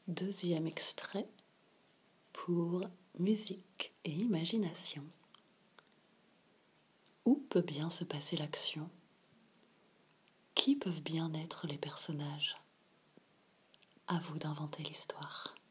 Deuxième extrait pour musique et imagination. Où peut bien se passer l'action ? Qui peuvent bien être les personnages ? À vous d'inventer l'histoire.